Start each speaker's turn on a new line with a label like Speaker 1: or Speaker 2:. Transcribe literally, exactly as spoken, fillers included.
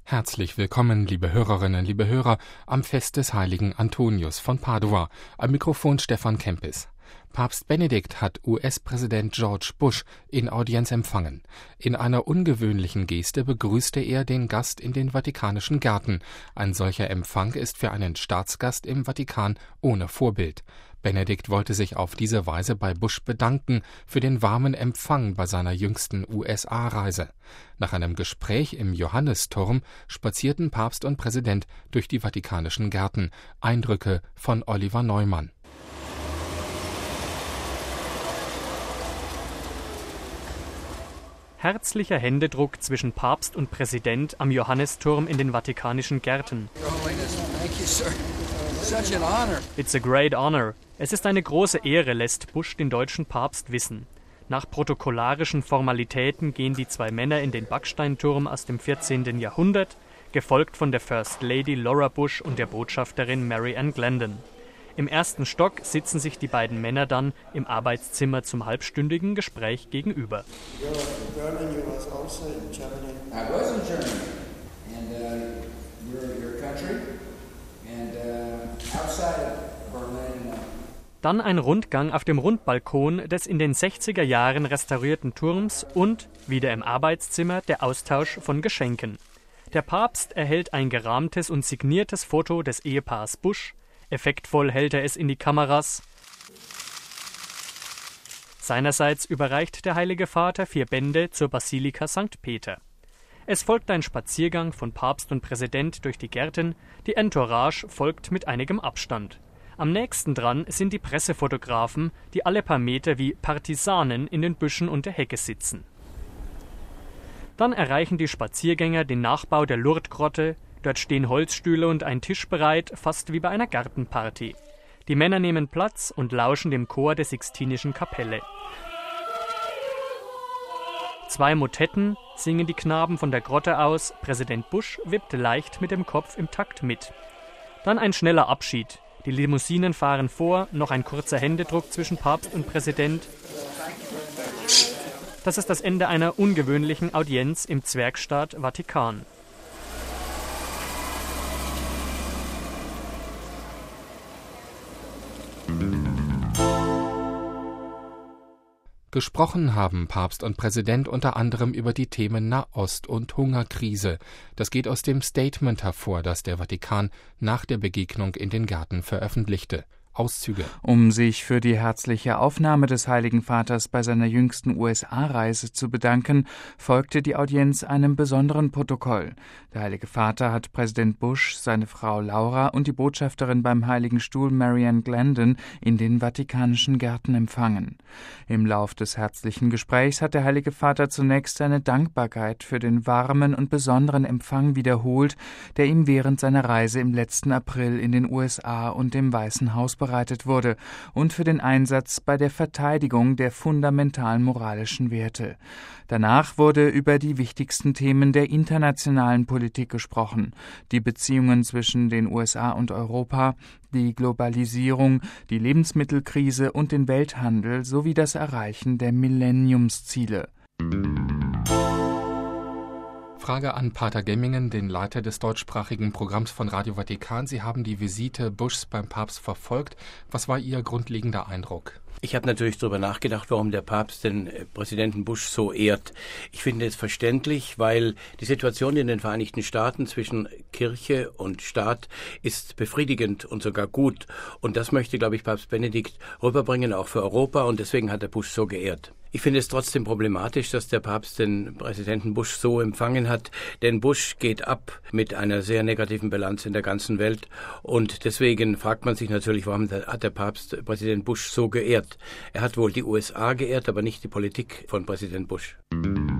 Speaker 1: Herzlich willkommen, liebe Hörerinnen, liebe Hörer, am Fest des heiligen Antonius von Padua. Am Mikrofon Stefan Kempis. Papst Benedikt hat U S-Präsident George Bush in Audienz empfangen. In einer ungewöhnlichen Geste begrüßte er den Gast in den Vatikanischen Gärten. Ein solcher Empfang ist für einen Staatsgast im Vatikan ohne Vorbild. Benedikt wollte sich auf diese Weise bei Bush bedanken für den warmen Empfang bei seiner jüngsten U S A-Reise. Nach einem Gespräch im Johannisturm spazierten Papst und Präsident durch die Vatikanischen Gärten. Eindrücke von Oliver Neumann.
Speaker 2: Herzlicher Händedruck zwischen Papst und Präsident am Johannisturm in den Vatikanischen Gärten. It's a great honor. Es ist eine große Ehre, lässt Bush den deutschen Papst wissen. Nach protokollarischen Formalitäten gehen die zwei Männer in den Backsteinturm aus dem vierzehnten Jahrhundert, gefolgt von der First Lady Laura Bush und der Botschafterin Mary Ann Glendon. Im ersten Stock sitzen sich die beiden Männer dann im Arbeitszimmer zum halbstündigen Gespräch gegenüber. Dann ein Rundgang auf dem Rundbalkon des in den sechziger Jahren restaurierten Turms und, wieder im Arbeitszimmer, der Austausch von Geschenken. Der Papst erhält ein gerahmtes und signiertes Foto des Ehepaars Bush. Effektvoll hält er es in die Kameras. Seinerseits überreicht der Heilige Vater vier Bände zur Basilika Sankt Peter. Es folgt ein Spaziergang von Papst und Präsident durch die Gärten, die Entourage folgt mit einigem Abstand. Am nächsten dran sind die Pressefotografen, die alle paar Meter wie Partisanen in den Büschen und der Hecke sitzen. Dann erreichen die Spaziergänger den Nachbau der Lourdes-Grotte. Dort stehen Holzstühle und ein Tisch bereit, fast wie bei einer Gartenparty. Die Männer nehmen Platz und lauschen dem Chor der Sixtinischen Kapelle. Zwei Motetten singen die Knaben von der Grotte aus, Präsident Bush wippt leicht mit dem Kopf im Takt mit. Dann ein schneller Abschied. Die Limousinen fahren vor, noch ein kurzer Händedruck zwischen Papst und Präsident. Das ist das Ende einer ungewöhnlichen Audienz im Zwergstaat Vatikan.
Speaker 1: Gesprochen haben Papst und Präsident unter anderem über die Themen Nahost und Hungerkrise. Das geht aus dem Statement hervor, das der Vatikan nach der Begegnung in den Gärten veröffentlichte. Auszüge.
Speaker 3: Um sich für die herzliche Aufnahme des Heiligen Vaters bei seiner jüngsten U S A-Reise zu bedanken, folgte die Audienz einem besonderen Protokoll. Der Heilige Vater hat Präsident Bush, seine Frau Laura und die Botschafterin beim Heiligen Stuhl Mary Ann Glendon in den Vatikanischen Gärten empfangen. Im Lauf des herzlichen Gesprächs hat der Heilige Vater zunächst seine Dankbarkeit für den warmen und besonderen Empfang wiederholt, der ihm während seiner Reise im letzten April in den U S A und dem Weißen Haus bereitet wurde und für den Einsatz bei der Verteidigung der fundamentalen moralischen Werte. Danach wurde über die wichtigsten Themen der internationalen Politik gesprochen, die Beziehungen zwischen den U S A und Europa, die Globalisierung, die Lebensmittelkrise und den Welthandel sowie das Erreichen der Millenniumsziele.
Speaker 1: Frage an Pater Gemmingen, den Leiter des deutschsprachigen Programms von Radio Vatikan. Sie haben die Visite Bushs beim Papst verfolgt. Was war Ihr grundlegender Eindruck?
Speaker 4: Ich habe natürlich darüber nachgedacht, warum der Papst den Präsidenten Bush so ehrt. Ich finde es verständlich, weil die Situation in den Vereinigten Staaten zwischen Kirche und Staat ist befriedigend und sogar gut. Und das möchte, glaube ich, Papst Benedikt rüberbringen, auch für Europa. Und deswegen hat er Bush so geehrt. Ich finde es trotzdem problematisch, dass der Papst den Präsidenten Bush so empfangen hat, denn Bush geht ab mit einer sehr negativen Bilanz in der ganzen Welt und deswegen fragt man sich natürlich, warum hat der Papst Präsident Bush so geehrt? Er hat wohl die U S A geehrt, aber nicht die Politik von Präsident Bush.